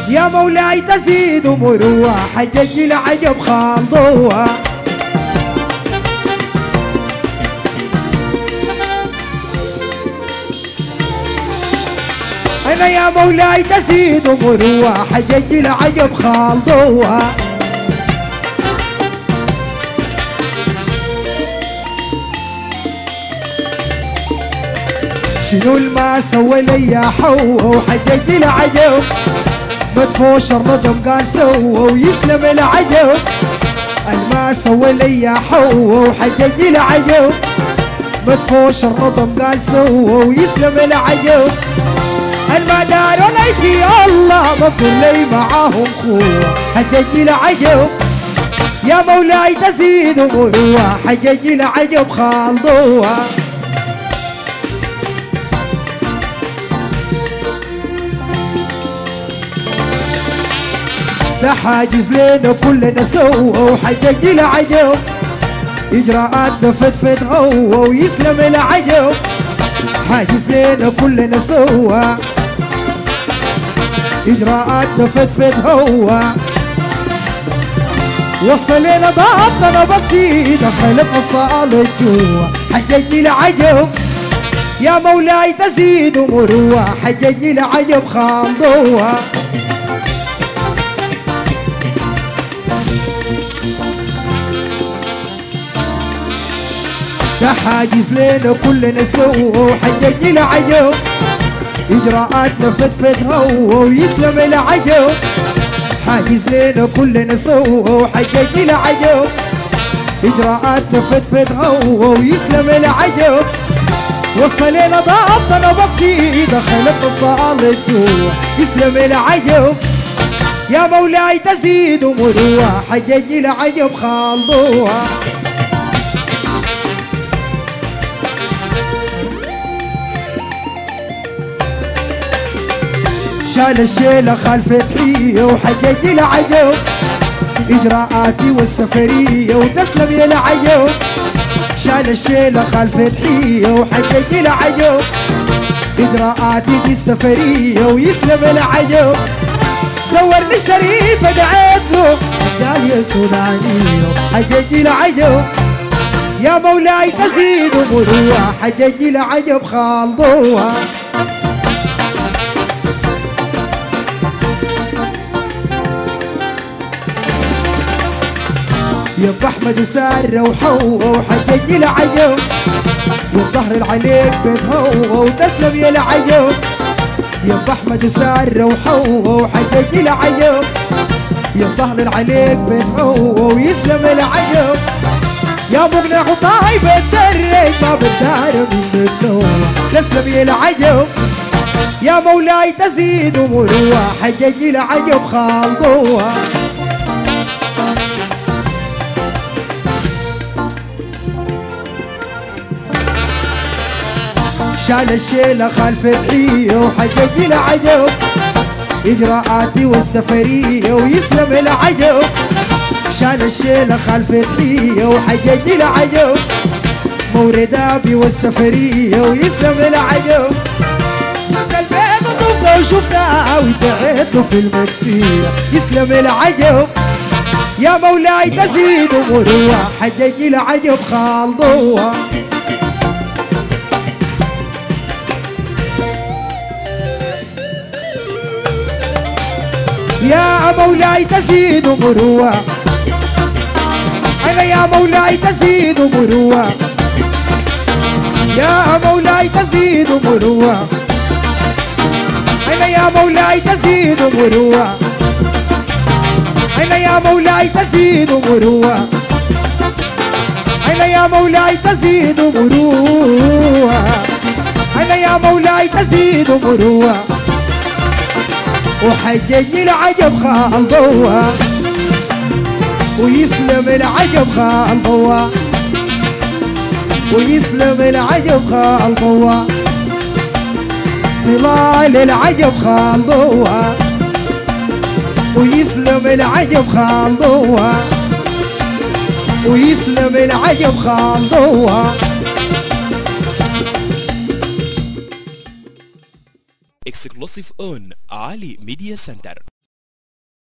يا مولاي تزيد مروة حجج العجب خالضوها. أنا يا مولاي تزيد مروة حجج العجب خالضوها. شنو الما سوى لي يا حوا وحجج العجب، مدفوش الرضم قال سوى ويسلم العجب. الما سوى لي يا حوا وحجج العجب، مدفوش الرضم قال سوى ويسلم العجب. الما داروا لي في الله مبدول لي معاهم خوة حجج العجب. يا مولاي تزيد مروة حجج العجب خالضوها. ده حاجز لنا كلنا سوى وحجج العجب، إجراءات نفتفت هو ويسلم العجب. حاجز لنا كلنا سوى، إجراءات نفتفت هو. وصل لنا ضابطنا بطشي دخلت مصالح جوا حجج العجب. يا مولاي تزيد مروة حجج العجب خالضوها. ده حاجز لنا كلنا سوى وحجج العجب، إجراءات نفتفت هو ويسلم العجب. حاجز لنا كلنا سوى وحجج العجب، إجراءات نفتفت هو ويسلم العجب. وصل لنا ضابطنا بطشي دخلت مصالح جوا يسلم العجب. يا مولاي تزيد مروة حجج العجب خالضوها. شال الشيلة خلف فتحية وحجج العجب، إجراءاتي والسفرية وتسلم يا العجب. شال الشيلة خلف فتحية وحجج العجب، إجراءاتي في السفرية ويسلم العجب. زورني الشريف دعيت له قال يا سوداني حجج العجب. يا مولاي تزيد مروة حجج العجب خالضوها. يا احمد وساره وحوا وحجج العجب، والظهر العليك بيت هو وتسلم يا العجب. يا احمد وساره وحوا وحجج العجب، يا الظهر العليك بيت هو ويسلم العجب. يا مقنع وطايب الدرج ما بالدار من النوم تسلم يا العجب. يا مولاي تزيد مروة حجج العجب خالضوها. شال الشيلة خلف فتحية وحجج العجب، إجراءاتي والسفرية ويسلم العجب. شال الشيلة خلف فتحية وحجج العجب، مورد أبي والسفرية ويسلم العجب. سبت البيت وطبنا وشفتها وانتعيت له في المكسية يسلم العجب. يا مولاي تزيد مروة حجج العجب خالضوها. يا مولاي تزيد مروة، أنا يا مولاي تزيد مروة. يا مولاي تزيد مروة، أنا يا مولاي تزيد مروة. أنا يا مولاي تزيد مروة، أنا يا مولاي تزيد مروة. أنا يا مولاي تزيد مروة، وحجج العجب خالضوها ويسلم العجب خالضوها، ويسلم العجب خالضوها. طلال العجب خالضوها ويسلم العجب خالضوها، ويسلم العجب خالضوها. Exclusive on Ali Media Center.